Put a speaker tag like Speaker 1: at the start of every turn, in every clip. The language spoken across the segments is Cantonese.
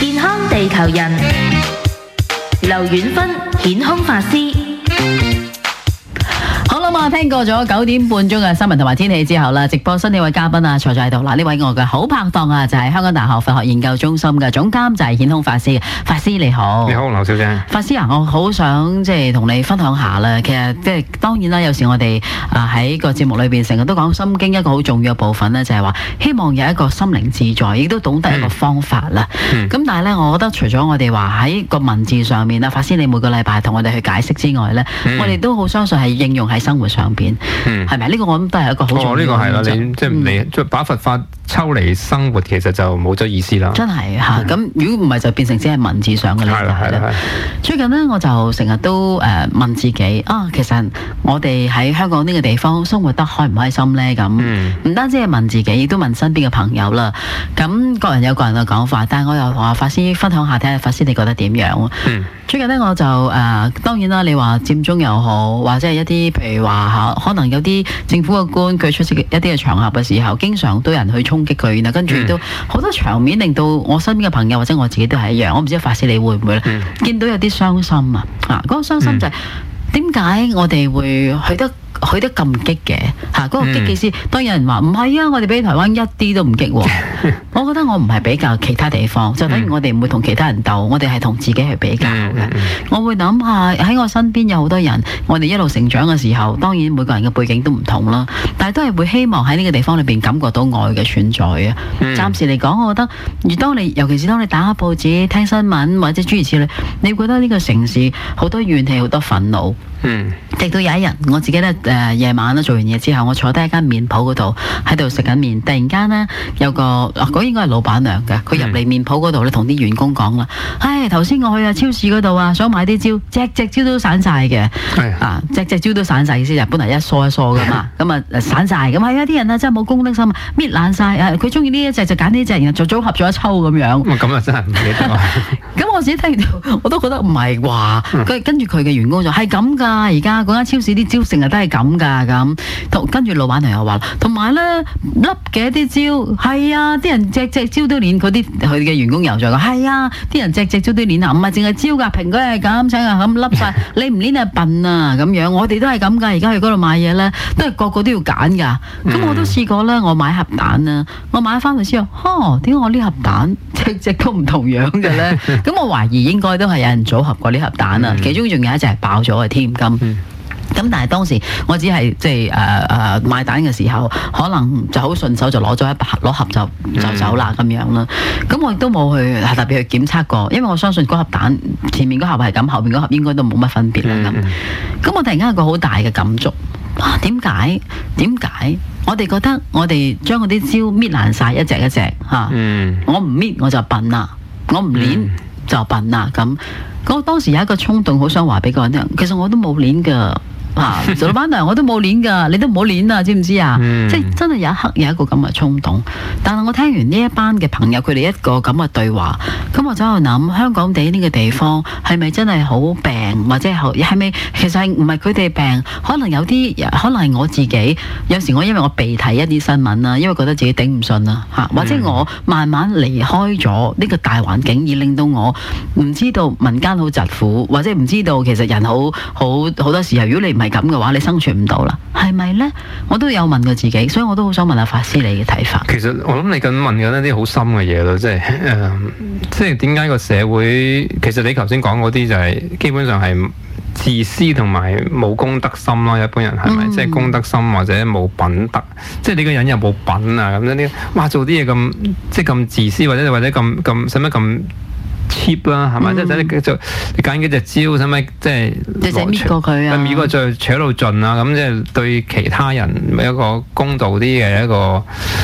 Speaker 1: 健康地球人，劉遠芬顯空法師。
Speaker 2: 好啦嘛，聽過咗9點半鐘嘅新聞同埋天氣之後啦，直播室呢位嘉賓啊坐咗喺度啦，呢位我嘅好拍檔啊就係香港大學佛學研究中心嘅總監就係顯空法師。法師你好。
Speaker 3: 你好，劉小姐。
Speaker 2: 法師啊，我好想同你分享下啦。其實當然啦，有時我哋喺個節目裏邊成日都講心經一個好重要嘅部分咧，就係話希望有一個心靈自在，亦都懂得一個方法啦。咁但係咧，我覺得除咗我哋話喺個文字上面啦，法師你每個禮拜同我哋去解釋之外咧，我哋都好相信係應用喺生活上邊，係咪？呢個我諗都係一個好重要嘅。
Speaker 3: 呢個係啦，你把佛法抽離生活，其實就冇咗意思啦。
Speaker 2: 真係嚇，咁如果唔係就變成只係文字上嘅理解啦。最近呢，我就成日都問自己其實我哋喺香港呢個地方生活得開唔開心呢？咁唔單止係問自己，亦都問身邊嘅朋友啦。咁各人有各人嘅講法，但係我又同法師分享下，睇下法師你覺得點樣？最近呢，我就當然啦，你話佔中又好，或者係一啲譬如話可能有啲政府嘅官佢出席一啲嘅場合嘅時候，經常都有人去衝擊佢，然後跟住都好多場面令到我身邊嘅朋友或者我自己都係一樣。我唔知法師你會唔會咧？見到有啲傷心啊！嗰個傷心就係點解我哋會去得咁激嘅嗰個激嘅意思，當有人話唔係啊，我哋比台灣一啲都唔激喎。我覺得我唔係比較其他地方，就等於我哋唔會同其他人鬥，我哋係同自己去比較嘅。我會諗下喺我身邊有好多人，我哋一路成長嘅時候，當然每個人嘅背景都唔同啦，但係都係會希望喺呢個地方裏邊感覺到愛嘅存在啊。暫時嚟講，我覺得尤其是當你打開報紙、聽新聞或者諸如此類，你會覺得呢個城市好多怨氣、好多憤怒。直到有一日，我自己咧夜晚咧做完嘢之後，我坐低喺間麵鋪嗰度喺度食緊麵，突然間呢，有個嗰應該係老闆娘嘅，佢入嚟麵鋪嗰度咧同啲員工講啦：頭先我去超市嗰度想買啲蕉，隻蕉都散晒嘅，隻蕉都散晒意思就本嚟一梳一梳噶嘛，咁散晒，咁係啊啲人啊真係冇公德心，搣爛晒，佢中意呢一隻就揀呢隻，然後就組合咗一抽咁樣。
Speaker 3: 咁啊真係唔記得。
Speaker 2: 咁我自己聽到我都覺得唔係話，跟住佢嘅員工就係咁㗎。而家嗰間超市啲蕉成日都係咁㗎，咁跟住老闆娘又話，同埋咧粒嘅啲蕉係啊，啲人隻蕉都攣，佢嘅員工又再講係啊，啲人隻蕉都攣啊，唔係淨係蕉㗎，蘋果係咁，請啊咁粒晒，你唔攣係笨啊咁樣，我哋都係咁㗎，而家去嗰度買嘢咧，都係個個都要揀㗎。咁我都試過咧，我買盒蛋啊，我買翻去之後，點解我呢盒蛋隻都唔同樣嘅咧？咁我懷疑應該都係有人組合過呢盒蛋啊，其中仲有一隻係爆咗嘅添。咁但係當時我只係買蛋嘅時候，可能就好順手就攞咗攞盒就走啦咁樣啦。咁我亦都冇去特別去檢測過，因為我相信嗰盒蛋前面嗰盒係咁，後面嗰盒應該都冇乜分別啦咁。咁我突然間有個好大嘅感觸，點解我哋覺得我哋將嗰啲蕉搣爛晒一隻一隻我唔搣我就笨啦，我唔攣就笨啦咁。我當時有一個衝動，好想話俾個人聽，其實我都冇攣㗎。做老闆娘我都冇攣㗎，你都唔好攣啊，知唔知啊？即係真係有一刻有一個咁嘅衝動。但係我聽完呢一班嘅朋友佢哋一個咁嘅對話，咁我就喺度諗，香港地呢個地方係咪真係好病，或者係咪其實唔係佢哋病？可能有啲可能係我自己。有時我因為我被睇一啲新聞啦，因為覺得自己頂唔順啦或者我慢慢離開咗呢個大環境，而令到我唔知道民間好疾苦，或者唔知道其實人好多時候，如果你唔係咁嘅話，你生存唔到啦，係咪呢？我都有問過自己，所以我都好想問下法師你嘅睇法。
Speaker 3: 其實我諗你咁問緊一啲好深嘅嘢咯，即係點解個社會？其實你頭先講嗰啲就係基本上係自私同埋冇公德心咯。一般人係咪？即係公德心或者冇品德，即係你個人有冇品啊？咁樣啲哇，做啲嘢咁即係咁自私，或者咁使乜咁cheap 啦，係咪？即係你揀幾隻蕉，使咪即係
Speaker 2: 隻搣過佢啊？
Speaker 3: 搣過再扯到盡啊！咁即係對其他人一個公道啲嘅一個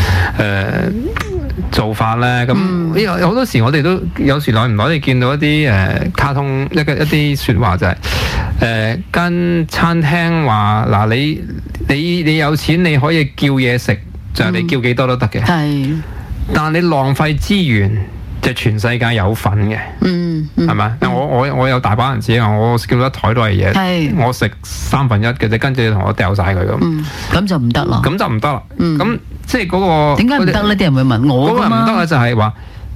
Speaker 3: 做法咧。咁好多時我哋都有時耐唔耐你見到一啲卡通一啲説話就係間餐廳話嗱，你有錢你可以叫嘢食，就係你叫幾多都得嘅。但係你浪費資源。就全世界有份嘅，係咪？我有大把人知啊！我叫一枱都係嘢，我食1/3嘅啫，跟住你同我掉晒佢咁，
Speaker 2: 咁就唔得啦。
Speaker 3: 咁就唔得啦。咁即係嗰個
Speaker 2: 點解唔得呢？啲人會問我㗎嘛。
Speaker 3: 嗰個唔得咧，就係話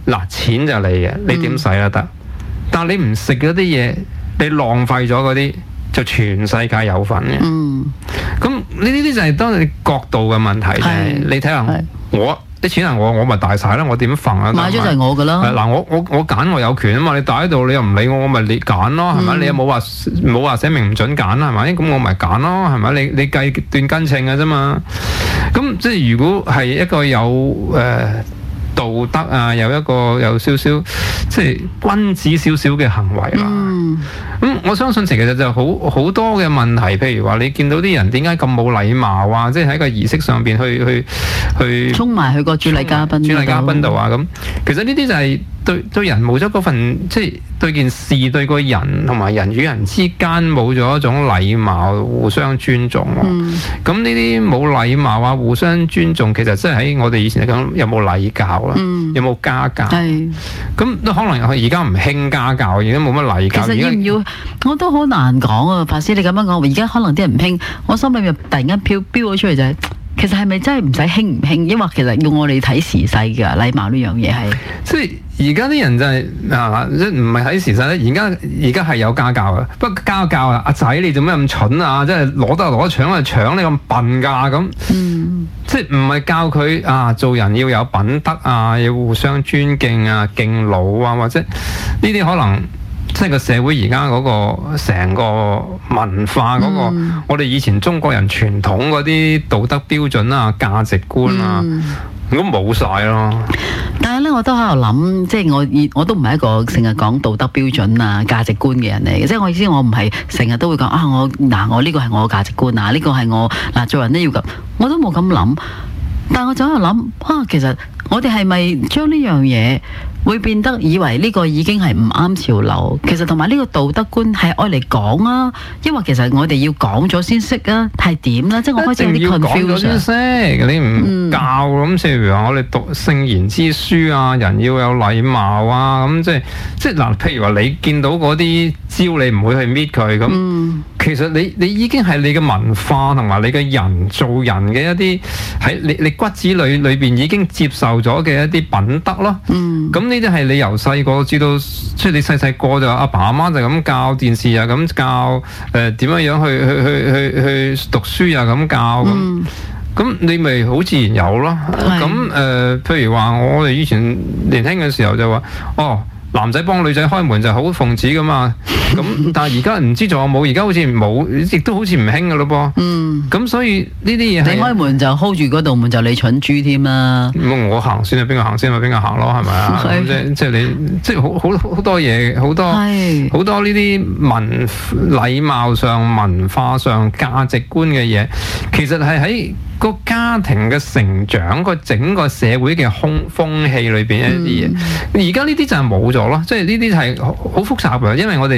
Speaker 3: 嗱，錢就你嘅，你點使都得。但係你唔食嗰啲嘢，你浪費咗嗰啲，就全世界有份嘅。咁呢啲就係當你角度嘅問題啫。你睇下我啲錢係我咪大晒啦，我點瞓啊？
Speaker 2: 買咗就係我噶啦。
Speaker 3: 嗱，我揀我有權啊嘛，你帶喺度你又唔理我咪你揀咯，係咪？你又冇話寫明唔準揀啦，係咪？咁我咪揀咯，係咪？你計斷斤稱嘅啫嘛。咁即係如果係一個有道德啊，有少少即係君子少少嘅行為啦。咁我相信其實就好多嘅問題，譬如話你見到啲人點解咁冇禮貌啊？即係喺個儀式上邊去
Speaker 2: 衝埋去個主禮嘉賓
Speaker 3: 度啊咁。其實呢啲就係對人冇咗嗰份，即係對件事對個人同埋人與人之間冇咗一種禮貌，互相尊重。咁呢啲冇禮貌啊，互相尊重，其實即係喺我哋以前嚟講，有冇禮教啊？有冇家教？咁都可能而家唔興家教，而家冇乜禮教。
Speaker 2: 其實要唔要我都好難講啊，法師你咁樣講，而家可能啲人唔興，我心裏面突然間飆咗出嚟就係，其實係咪真係唔使興唔興？因為其實要我哋睇時勢㗎，禮貌呢樣嘢係。即係
Speaker 3: 而家啲人就係即唔係睇時勢咧。而家係有家教嘅，不過家教啊，阿仔你做咩咁蠢啊？即係攞得攞搶就搶，你咁笨㗎咁。即係唔係教佢啊做人要有品德啊，要互相尊敬啊、敬老啊，或者呢啲可能。即係個社會而家嗰個成個文化嗰個，我哋以前中國人傳統嗰啲道德標準啊、價值觀啊，都冇晒咯。
Speaker 2: 但係咧，我都喺度諗，即係我都唔係一個成日講道德標準啊、價值觀嘅人嚟嘅。即係我意思，我唔係成日都會講啊，我呢個係我嘅價值觀啊，呢個係我做人都要咁，我都冇咁諗。但係我就喺度諗啊，其實我哋係咪將呢樣嘢會變得以為呢個已經係唔啱潮流？其實同埋呢個道德觀係愛嚟講啊，因為其實我哋要講咗先識啊，係點啦？即係我開始有啲 confusion 先識，
Speaker 3: 你唔教咁，譬如話我哋讀聖賢之書啊，人要有禮貌啊，咁即係嗱，譬如話你見到嗰啲招，你唔會去搣佢咁。其實你已經係你嘅文化同埋你嘅人做人嘅一啲喺你骨子裏邊已經接受咗嘅一啲品德咯。咁呢啲係你由細個知道，即係你細細個就阿爸阿媽就咁教，電視啊咁教，點樣去讀書啊咁教咁你咪好自然有咯。咁譬如話我哋以前年輕嘅時候就話男仔幫女仔開門就好奉旨噶嘛，咁但係而家唔知仲有冇，而家好似冇，亦都好似唔興噶咯噃。咁所以呢啲嘢
Speaker 2: 你開門就 hold 住嗰道門就你蠢豬添啦。
Speaker 3: 我行先啊，邊個行先咪邊個行咯，係咪啊？即係你即係好多嘢，好多呢啲禮貌上、文化上、價值觀嘅嘢，其實係喺個家庭嘅成長，個整個社會嘅風氣裏邊一啲嘢，而家呢啲就係冇咗咯，即係呢啲係好複雜嘅，因為我哋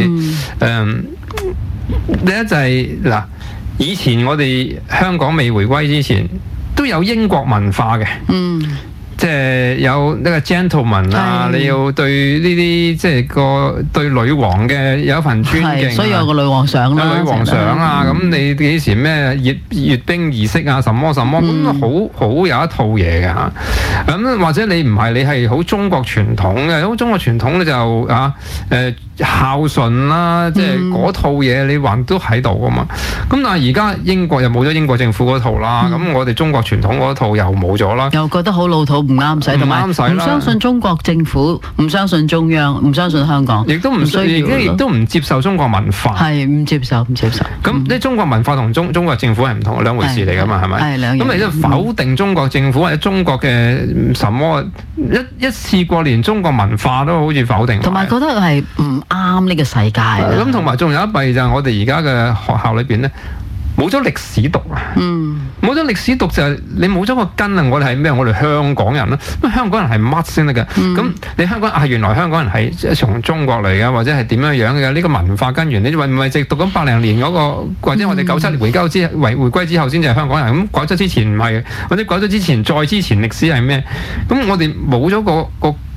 Speaker 3: 第一就係嗱，以前我哋香港未回歸之前都有英國文化嘅。即係有呢個 gentleman 啊，你要對呢啲即係對女王嘅有一份尊敬，
Speaker 2: 所以有個女王相啦，
Speaker 3: 女王相啊，咁你幾時咩閱兵儀式啊，什麼咁好有一套嘢㗎。咁或者你唔係，你係好中國傳統嘅，好中國傳統咧就孝順啦，即係嗰套嘢你還都喺度㗎嘛。咁但係而家英國又冇咗英國政府嗰套啦，咁我哋中國傳統嗰套又冇咗啦，
Speaker 2: 又覺得好老土。唔啱使，同埋唔相信中國政府，唔相信中央，唔相信香港，
Speaker 3: 亦都唔需要，亦都唔接受中國文化，
Speaker 2: 係唔接受。
Speaker 3: 咁啲中國文化同中國政府係唔同兩回事嚟㗎嘛，係咪？
Speaker 2: 係兩樣。
Speaker 3: 咁你都否定中國政府或者中國嘅什麼一次過連中國文化都好似否定，
Speaker 2: 同埋覺得係唔啱呢個世界。
Speaker 3: 咁同埋仲有一弊就係我哋而家嘅學校裏邊咧，冇咗歷史讀啊！冇咗歷史讀就係你冇咗個根啊！我哋係咩？我哋香港人啦，咁香港人係乜先得㗎？咁你香港原來香港人係從中國嚟㗎，或者係點樣樣嘅？呢個文化根源，你唔係直讀緊80年嗰個，或者我哋97年回歸之後先至係香港人。咁改咗之前唔係，或者改咗之前再之前歷史係咩？咁我哋冇咗個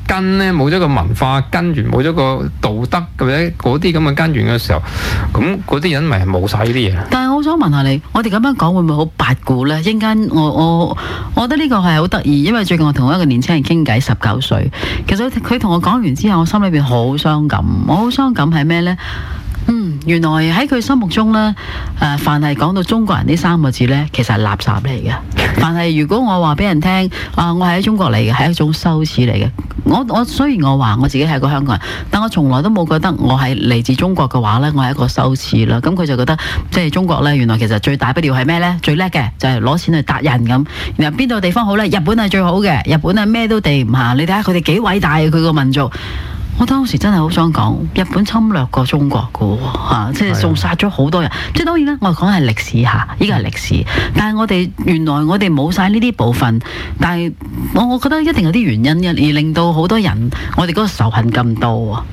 Speaker 3: 根咧，冇咗個文化根源，冇咗個道德或者嗰啲咁嘅根源嘅時候，咁嗰啲人咪冇晒呢啲嘢。
Speaker 2: 但係我想問下你，我哋咁樣講會唔會好八股呢？陣間我覺得呢個係好得意，因為最近我同一個年輕人傾偈，19歲，其實佢同我講完之後，我心裏邊好傷感。我好傷感係咩呢？原來喺佢心目中呢，凡係講到中國人呢3個字呢，其實係垃圾嚟嘅。凡係如果我話俾人聽，我係喺中國嚟嘅，係一種羞恥嚟嘅。我雖然我話我自己係個香港人，但我從來都冇覺得我係嚟自中國嘅話呢，我係一個羞恥啦。咁佢就覺得即係中國呢，原來其實最大不了係咩呢？最叻嘅就係攞錢去達人咁。然後邊度地方好呢？日本係最好嘅，日本係咩都地唔下。你睇下佢哋幾偉大，佢個民族。我當時真係好想講，日本侵略過中國嘅喎，即係仲殺咗好多人。即係當然啦，我講係歷史下，呢個係歷史。但係我哋原來我哋冇晒呢啲部分，但係我覺得一定有啲原因嘅，而令到好多人我哋嗰個仇恨咁多啊。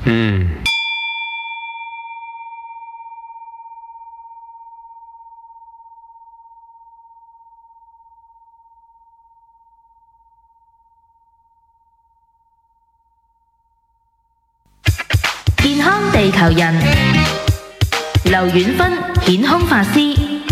Speaker 1: 健康地球人，劉遠芬顯空法師。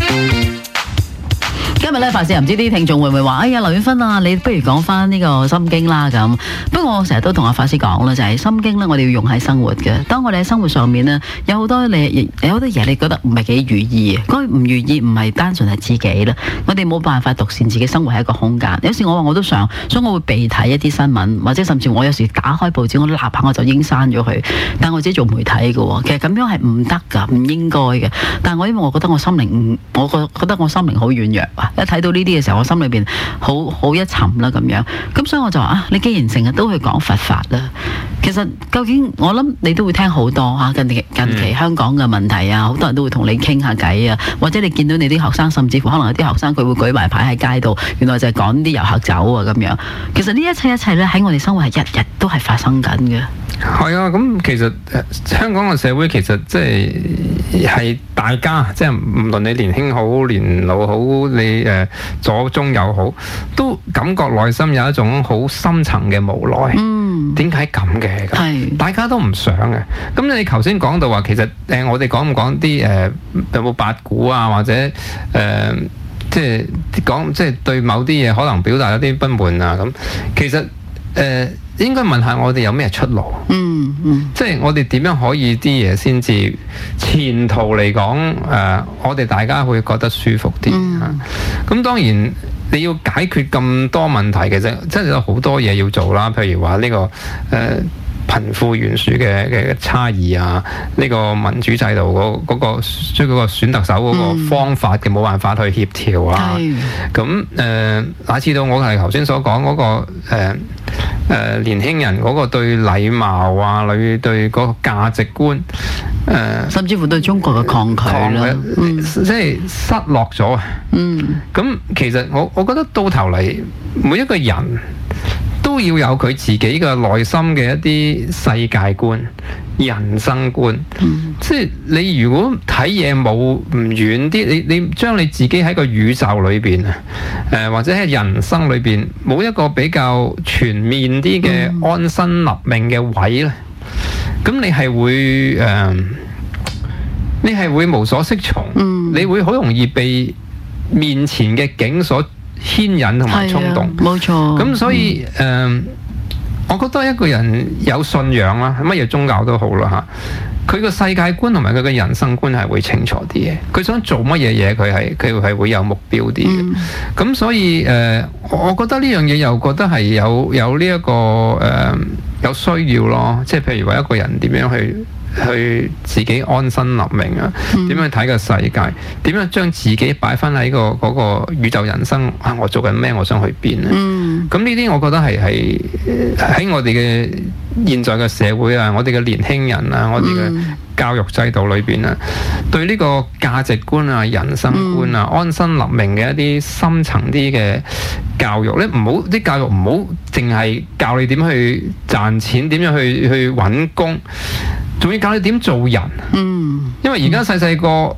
Speaker 2: 今日咧，法師唔知啲聽眾會唔會話：哎呀，劉遠芬啊，你不如講翻呢個心經啦咁。不過我成日都同阿法師講啦，就係心經咧，我哋要用喺生活嘅。當我哋喺生活上面呢，有好多嘢你覺得唔係幾如意嘅。嗰個唔如意唔係單純係自己啦，我哋冇辦法獨善自己生活喺一個空間。有時我話我都想，所以我會避睇一啲新聞，或者甚至我有時打開報紙，我立下我就已經刪咗佢。但我自己做媒體嘅喎，其實咁樣係唔得㗎，唔應該嘅。但係因為我覺得我心靈，我覺得我心靈好軟弱啊！一睇到呢啲嘅時候，我心裏邊好一沉啦咁樣。咁所以我就話你既然成日都去講佛法啦，其實究竟我諗你都會聽好多嚇近期香港嘅問題啊，好多人都會同你傾下偈啊，或者你見到你啲學生，甚至乎可能有啲學生佢會舉埋牌喺街度，原來就係趕啲遊客走啊咁樣。其實呢一切咧喺我哋生活係日日都係發生緊嘅。
Speaker 3: 係啊，咁其實香港嘅社會其實即係大家，即係唔論你年輕好年老好，你左中右好，都感覺內心有一種好深層嘅無奈。點解咁嘅？係大家都唔想嘅。咁你頭先講到話，其實我哋講唔講啲有冇八股啊，或者即係講即係對某啲嘢可能表達有啲不滿啊咁。其實應該問下我哋有咩出路？即係我哋點樣可以啲嘢先至前途嚟講我哋大家會覺得舒服啲嚇。咁當然你要解決咁多問題，其實真係有好多嘢要做啦。譬如話呢個貧富懸殊嘅差異啊，呢個民主制度嗰個選特首嗰個方法嘅冇辦法去協調啊。咁乃至到我係頭先所講嗰個年輕人嗰個對禮貌啊，對嗰個價值觀
Speaker 2: 甚至乎對中國嘅抗拒啦，
Speaker 3: 即係失落咗啊。咁其實我覺得到頭嚟每一個人都要有佢自己嘅內心嘅一啲世界觀、人生觀。即係你如果睇嘢冇唔遠啲，你將你自己喺個宇宙裏邊或者喺人生裏邊冇一個比較全面啲嘅安身立命嘅位咧，咁你係會無所適從。你會好容易被面前嘅景所牽引同埋衝動，
Speaker 2: 冇錯。
Speaker 3: 咁所以我覺得一個人有信仰啦，乜嘢宗教都好啦嚇，佢個世界觀同埋佢嘅人生觀係會清楚啲嘅。佢想做乜嘢嘢，佢係會有目標啲嘅。咁所以我覺得呢樣嘢又覺得係有呢一個有需要咯。即係譬如話一個人點樣去自己安身立命啊？點樣睇個世界？點樣將自己擺翻喺嗰個宇宙人生啊？我做緊咩？我想去邊咧？咁呢啲我覺得係喺我哋嘅現在嘅社會啊，我哋嘅年輕人啊，我哋嘅教育制度裏邊啊，對呢個價值觀啊、人生觀啊、安身立命嘅一啲深層啲嘅教育咧，啲教育唔好淨係教你點去賺錢，點樣去揾工。仲要教你點做人，因為而家細細個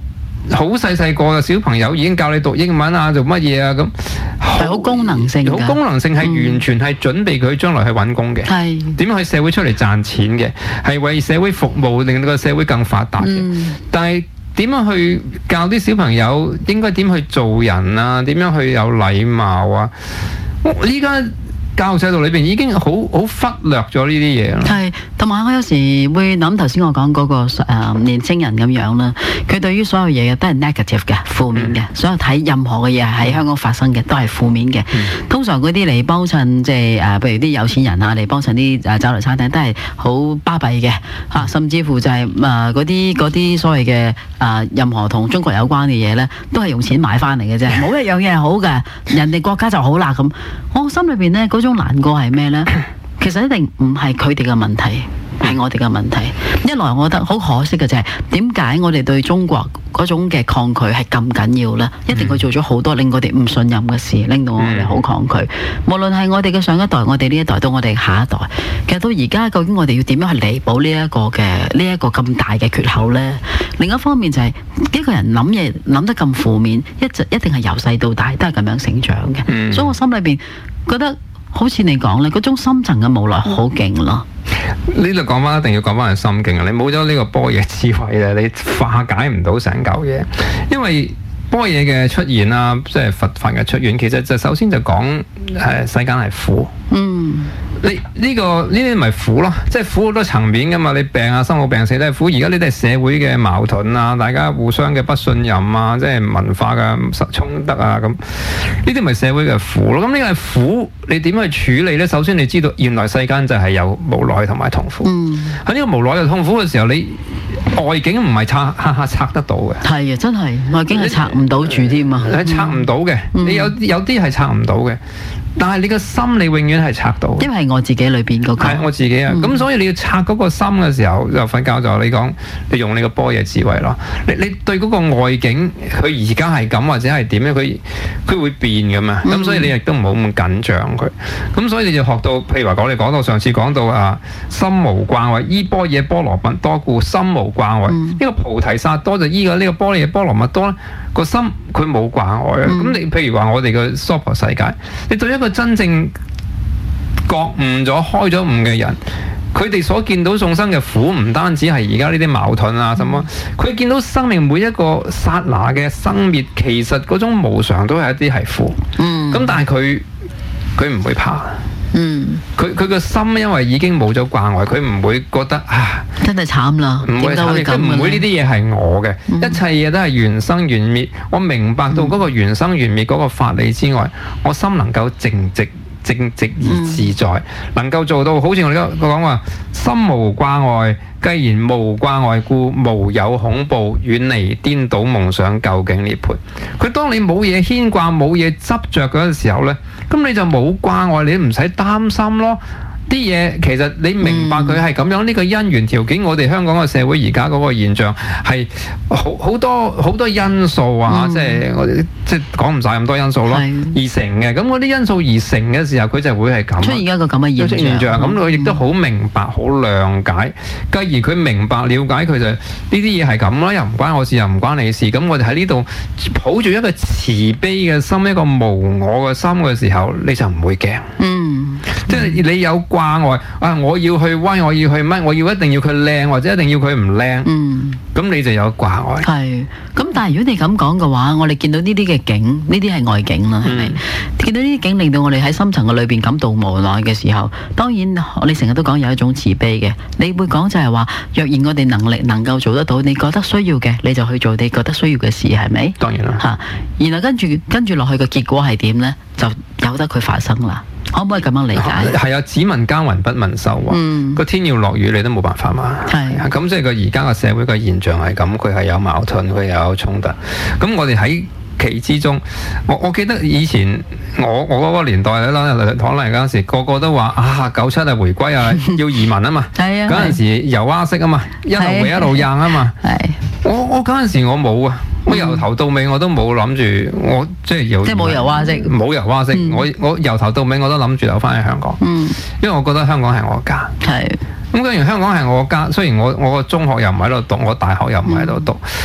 Speaker 3: 好細個嘅小朋友已經教你讀英文啊，做乜嘢啊咁，
Speaker 2: 係好功能性㗎，
Speaker 3: 好功能性係完全係準備佢將來去揾工嘅，點樣去社會出嚟賺錢嘅，係為社會服務，令到個社會更發達嘅。但係點樣去教啲小朋友應該點去做人啊？點樣去有禮貌啊？依家教育制度裏邊已經好忽略咗呢啲嘢啦。
Speaker 2: 係，同埋我有時會諗頭先我講嗰個年青人咁樣啦，佢對於所有嘢都係 negative 嘅，負面嘅，所有睇任何嘅嘢喺香港發生嘅都係負面嘅。通常嗰啲嚟幫襯即係譬如啲有錢人啊嚟幫襯啲酒樓餐廳都係好巴閉嘅嚇，甚至乎就係嗰啲所謂嘅任何同中國有關嘅嘢咧，都係用錢買翻嚟嘅啫，冇一樣嘢係好嘅，人哋國家就好啦咁。我心裏邊咧嗰種難過係咩呢？其實一定唔係佢哋嘅問題，係我哋嘅問題。一來我覺得好可惜嘅就係點解我哋對中國嗰種嘅抗拒係咁緊要呢？一定佢做咗好多令我哋唔信任嘅事，令到我哋好抗拒。無論係我哋嘅上一代，我哋呢一代到我哋下一代，其實到而家究竟我哋要點樣去彌補呢一個咁大嘅缺口呢？另一方面就係一個人諗嘢諗得咁負面，一定係由細到大都係咁樣成長嘅。所以我心裏邊覺得。好似你講咧，嗰種深層嘅無奈好勁咯。
Speaker 3: 呢度講翻一定要講翻係心境啊！你冇咗呢個般若智慧咧，你化解唔到成嚿嘢。因為般若嘅出現啊，即係佛法嘅出現，其實就首先就講世間係苦。你呢啲咪苦咯，即係苦好多層面噶嘛。你病啊，生老病死都係苦。而家呢啲係社會嘅矛盾啊，大家互相嘅不信任啊，即係文化嘅衝突啊，咁呢啲咪社會嘅苦咯。咁呢個係苦，你點去處理呢？首先你知道原來世間就係有無奈同埋痛苦。喺呢個無奈同痛苦嘅時候，你外境唔係拆得到嘅。係啊，
Speaker 2: 真係外境係拆唔到住添啊，
Speaker 3: 係拆唔到嘅。你有啲係拆唔到嘅。但係你個心，你永遠係拆到，
Speaker 2: 因為係我自己裏邊嗰個。
Speaker 3: 係我自己啊，咁所以你要拆嗰個心嘅時候，就佛教就你講，你用你個般若智慧咯。你對嗰個外境，佢而家係咁或者係點咧？佢會變噶嘛。咁所以你亦都唔好咁緊張佢。咁所以你就學到，譬如話我哋講到上次講到啊，心無掛礙，依般若波羅蜜多故，心無掛礙。呢個菩提薩埵就依個呢個般若波羅蜜多咧，個心佢冇掛礙啊。咁你譬如話我哋嘅娑婆世界，你對一個真正覺悟咗、開咗悟嘅人，佢哋所見到眾生嘅苦，唔單止係而家呢啲矛盾啊，什麼，佢見到生命每一個剎那嘅生滅，其實嗰種無常都係一啲係苦。咁但係佢唔會怕。佢個心因為已經冇咗掛礙，佢唔會覺得啊，
Speaker 2: 真係慘啦，
Speaker 3: 唔會慘，佢唔會呢啲嘢係我嘅，一切嘢都係緣生緣滅。我明白到嗰個緣生緣滅嗰個法理之外，我心能夠正直而自在，能夠做到好似我哋講話，心無掛礙。既然無掛礙故，無有恐怖，遠離顛倒夢想，究竟涅槃。佢當你冇嘢牽掛、冇嘢執着嗰陣時候呢，咁你就冇掛礙，你唔使擔心咯。啲嘢其實你明白佢係咁樣，呢個因緣條件，我哋香港嘅社會而家嗰個現象係好多因素啊，即係我哋即係講唔晒咁多因素咯，而成嘅。咁嗰啲因素而成嘅時候，佢就會係咁。出現一個咁嘅現象，咁佢亦都好明白、好諒解。繼而佢明白、了解佢就呢啲嘢係咁啦，又唔關我事，又唔關你事。咁我哋喺呢度抱住一個慈悲嘅心，一個無我嘅心嘅時候，你就唔會驚。即係你有掛礙啊！我要去威，我要去乜？我要一定要佢靚，或者一定要佢唔靚。咁你就有掛礙。係。咁但係如果你咁講嘅話，我哋見到呢啲嘅景，呢啲係外景啦，係咪？見到呢啲景令到我哋喺深層嘅裏邊感到無奈嘅時候，當然你成日都講有一種慈悲嘅，你會講就係話，若然我哋能力能夠做得到，你覺得需要嘅，你就去做你覺得需要嘅事，係咪？當然啦。嚇，然後跟住落去嘅結果係點呢？就由得佢發生啦。可唔可以咁樣理解？係啊，只聞耕耘不聞收穫。個天要落雨，你都冇辦法嘛。係啊，咁即係個而家個社會個現象係咁，佢係有矛盾，佢有衝突。咁我哋喺其之中，我記得以前我嗰個年代咧，可能嗰陣時個個都話啊97啊回歸啊要移民啊嘛。係啊，嗰陣時遊蛙式啊嘛，一路回一路扔啊嘛。係，我嗰陣時我冇啊。我由頭到尾我都冇諗住，我即係冇遊蛙式，冇遊蛙式。我由頭到尾我都諗住留翻喺香港，因為我覺得香港係我家。係咁，既然香港係我家，雖然我個中學又唔喺度讀，我大學又唔喺度讀，但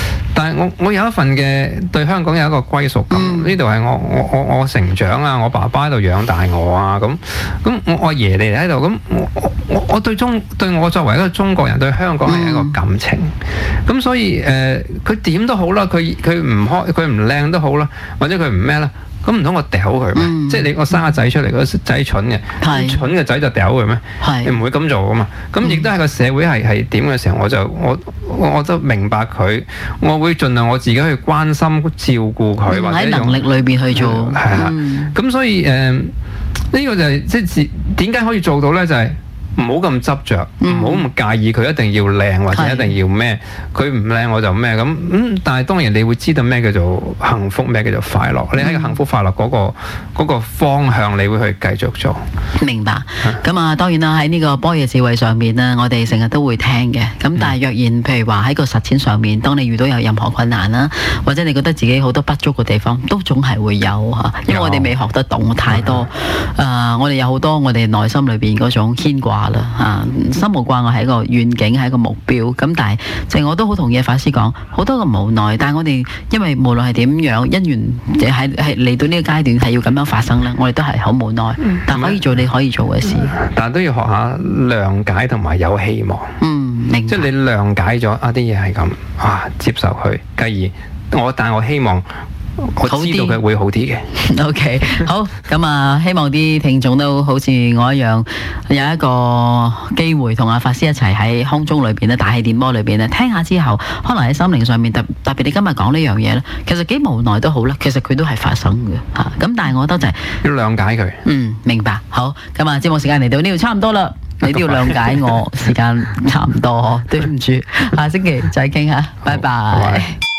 Speaker 3: 但係我有一份嘅對香港有一個歸屬感，呢度係我成長啊，我爸爸喺度養大我啊，咁我阿爺嚟喺度，咁我對我作為一個中國人對香港係一個感情，咁所以佢點都好啦，佢唔開佢唔靚都好啦，或者佢唔咩啦。咁唔通我掉佢咩？即係我生個仔出嚟，個仔蠢嘅，蠢嘅仔就掉佢咩？你唔會咁做噶嘛？咁亦都係個社會係點嘅時候，我都明白佢，我會盡量我自己去關心照顧佢，或者
Speaker 2: 喺能力裏邊去做。
Speaker 3: 係啊，咁所以呢個就係即係點解可以做到咧？就係唔好咁執着，唔好咁介意佢一定要靚或者一定要咩，佢唔靚我就咩咁。但係當然你會知道咩叫做幸福，咩叫做快樂。你喺個幸福快樂嗰個方向，你會去繼續做。
Speaker 2: 明白。咁啊，當然啦，喺呢個般若智慧上面呢，我哋成日都會聽嘅。咁但係若然譬如話喺個實踐上面，當你遇到有任何困難啦，或者你覺得自己好多不足嘅地方，都總係會有嚇。因為我哋未學得懂太多。我哋有好多我哋內心裏邊嗰種牽掛。心無掛礙係一個願景，係一個目標。咁但係，即係我都好同意法師講，好多個無奈。但係我哋因為無論係點樣，因緣係嚟到呢個階段係要咁樣發生咧，我哋都係好無奈。但可以做你可以做嘅事，
Speaker 3: 但係都要學下諒解同埋有希望。
Speaker 2: 明白。即
Speaker 3: 係你諒解咗啲嘢係咁接受佢，繼而但我希望。我知道佢會好啲嘅。
Speaker 2: OK， 好，咁啊，希望啲聽眾都好似我一樣，有一個機會同阿法師一齊喺空中裏邊咧，大氣電波裏邊咧，聽下之後，可能喺心靈上面特別你今日講呢樣嘢咧，其實幾無奈都好啦，其實佢都係發生嘅嚇。咁但係我覺得就係
Speaker 3: 要諒解佢。明
Speaker 2: 白。好，咁啊，節目時間嚟到呢度差唔多啦，你都要諒解我，時間差唔多，對唔住，下星期再傾下，拜拜。